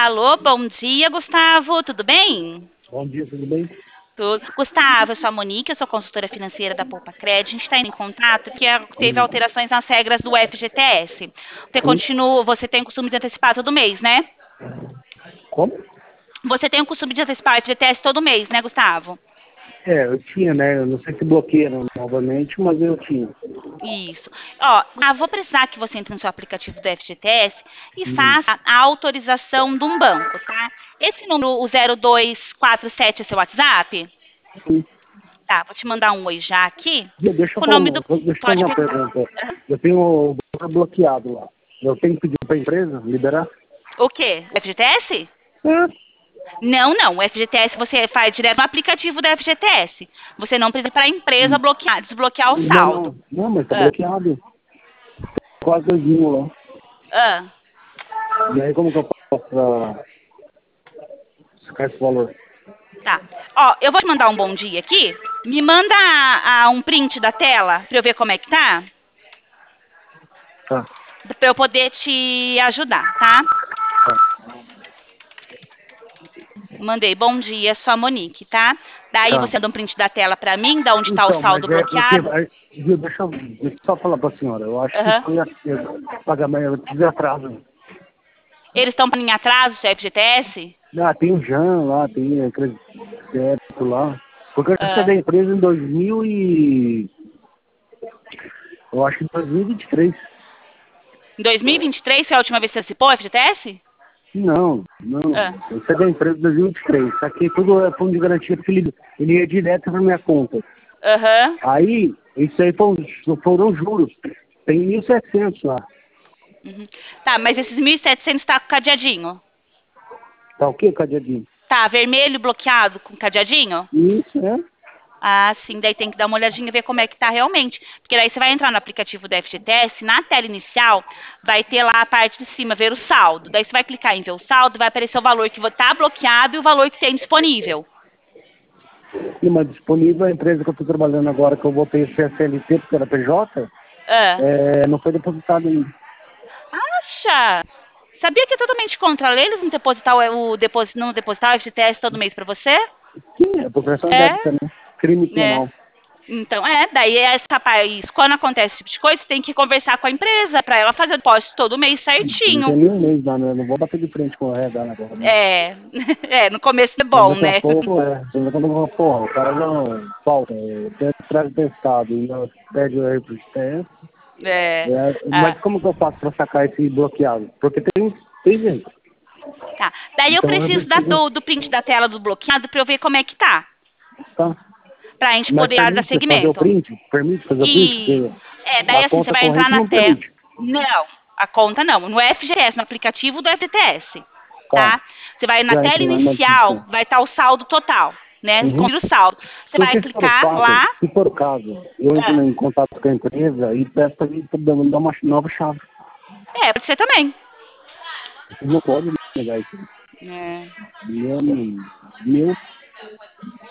Alô, bom dia, Gustavo. Tudo bem? Bom dia, tudo bem? Tudo. Gustavo, eu sou a Monique, eu sou consultora financeira da Poupa Cred. A gente está indo em contato que teve Sim. alterações nas regras do FGTS. Sim. Você tem o costume de antecipar todo mês, né? Como? Você tem o costume de antecipar o FGTS todo mês, né, Gustavo? Eu tinha, né? Eu não sei se bloquearam novamente, mas eu tinha. Isso. Ó, vou precisar que você entre no seu aplicativo do FGTS e Hum. faça a autorização de um banco, tá? Esse número, o 0247, é seu WhatsApp? Sim. Tá, vou te mandar um oi já aqui. Deixa eu Com o falar nome do. deixa eu fazer Pode uma perguntar. pergunta. Eu tenho o banco bloqueado lá. Eu tenho que pedir para a empresa liberar? O quê? FGTS? É. Não, não. O FGTS você faz direto no aplicativo da FGTS. Você não precisa ir para a empresa Hum. bloquear, desbloquear o Não, saldo. não. Não, mas tá Ah, bloqueado. Quase 2 mil lá. ah. E aí como que eu posso ficar esse valor? Tá. Ó, eu vou te mandar um bom dia aqui. Me manda um print da tela para eu ver como é que tá, Tá. para eu poder te ajudar, tá? Mandei bom dia, sou a Monique, tá? Daí Tá. você dá um print da tela para mim, da onde tá o Então, mas saldo é porque, bloqueado. viu, deixa eu só falar para a senhora. Eu acho que Aham. foi pagamento, eu tive atraso. Eles estão em atraso, seu FGTS? Ah, tem o Jean lá, tem aquele crédito lá. Porque eu saí Ah. da empresa em 2000 e... Eu acho que em 2023. Em 2023 foi a última vez que você participou, FGTS? Não, não. Ah. Eu saí da empresa em 2023. Saquei tudo é fundo de garantia porque ele ia direto para minha conta. Aham. Aí, isso aí foram juros. Tem 1.700 lá. Uhum. Tá, mas esses 1.700 tá com cadeadinho? Tá o quê, cadeadinho? Tá vermelho bloqueado com cadeadinho? Isso, é. Ah, sim, daí tem que dar uma olhadinha e ver como é que tá realmente. Porque daí você vai entrar no aplicativo do FGTS, na tela inicial, vai ter lá a parte de cima, ver o saldo. Daí você vai clicar em ver o saldo, vai aparecer o valor que tá bloqueado e o valor que tem disponível. E mas disponível a empresa que eu estou trabalhando agora, que eu botei o CSLT porque era PJ, Ah. não foi depositado ainda. Acha? Sabia que é totalmente contra a lei eles não depositar não depositar o FGTS todo mês pra você? Sim, é apropriação É, indébita, né? Crime né? penal. Então, daí essa país, quando acontece esse tipo de coisa, você tem que conversar com a empresa para ela fazer o depósito todo mês Não tem certinho. nenhum mês lá, né? Não vou bater de frente com o RH agora, né? É, no começo é Mas bom, daqui a né? pouco, Você vai quando porra, o cara não falta, traz testado e pede o RPTS. É, Mas ah, como que eu faço para sacar esse bloqueado? Porque tem jeito. tá. Daí eu Então eu preciso preciso, do print da tela do bloqueado para eu ver como é que tá, tá? pra gente Mas poder dar permite fazer o segmento. print? Permite fazer o print? E, Porque daí a assim, você conta vai entrar corrente na não tela. permite. Não, a conta não, no FGTS, no aplicativo do FGTS, Tá, tá? Você vai na já tela entrei lá na inicial, descrição. vai estar o saldo total, né? Uhum. Confira o saldo. Você vai Porque clicar lá. se for o caso, eu entro Ah, em contato com a empresa e peço para ele dar uma nova chave. pode ser também. Vocês não podem negar isso. É. Meu, meu